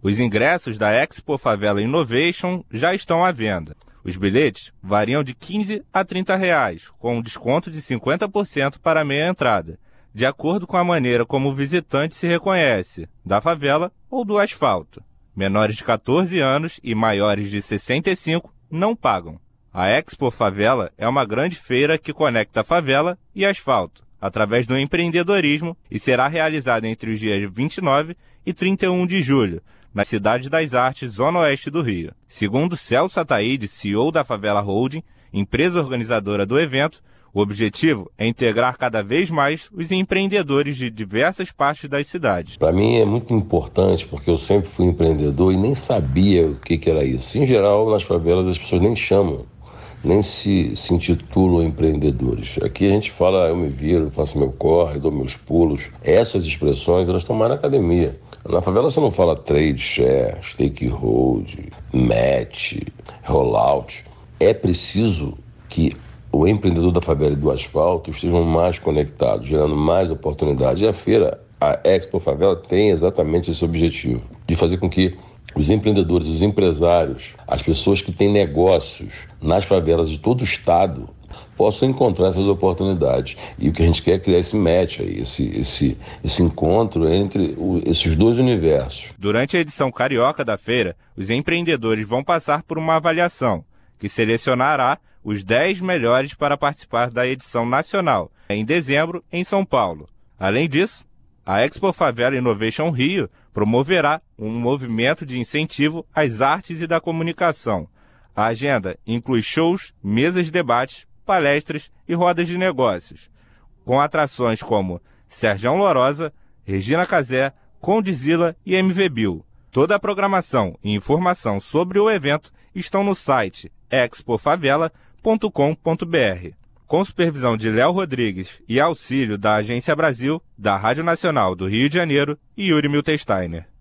Os ingressos da Expo Favela Innovation já estão à venda. Os bilhetes variam de R$ 15 a R$ 30, com um desconto de 50% para a meia entrada, de acordo com a maneira como o visitante se reconhece, da favela ou do asfalto. Menores de 14 anos e maiores de 65 não pagam. A Expo Favela é uma grande feira que conecta a favela e asfalto, através do empreendedorismo, e será realizada entre os dias 29 e 31 de julho, na Cidade das Artes, zona oeste do Rio. Segundo Celso Ataíde, CEO da Favela Holding, empresa organizadora do evento, o objetivo é integrar cada vez mais os empreendedores de diversas partes das cidades. Para mim é muito importante, porque eu sempre fui empreendedor e nem sabia o que era isso. Em geral, nas favelas as pessoas nem chamam, nem se intitulam empreendedores. Aqui a gente fala, eu me viro, faço meu corre, dou meus pulos. Essas expressões, elas estão mais na academia. Na favela você não fala trade share, stakehold, match, rollout. É preciso que o empreendedor da favela e do asfalto estejam mais conectados, gerando mais oportunidades. E a feira, a Expo Favela, tem exatamente esse objetivo, de fazer com que os empreendedores, os empresários, as pessoas que têm negócios nas favelas de todo o estado possam encontrar essas oportunidades. E o que a gente quer é criar esse match aí, esse encontro entre esses dois universos. Durante a edição carioca da feira, os empreendedores vão passar por uma avaliação, que selecionará os 10 melhores para participar da edição nacional, em dezembro, em São Paulo. Além disso, a Expo Favela Innovation Rio promoverá um movimento de incentivo às artes e da comunicação. A agenda inclui shows, mesas de debates, palestras e rodas de negócios, com atrações como Sergião Lorosa, Regina Casé, Condzilla e MV Bill. Toda a programação e informação sobre o evento estão no site expofavela.com.br. Com supervisão de Léo Rodrigues e auxílio da Agência Brasil, da Rádio Nacional do Rio de Janeiro e Yuri Miltensteiner.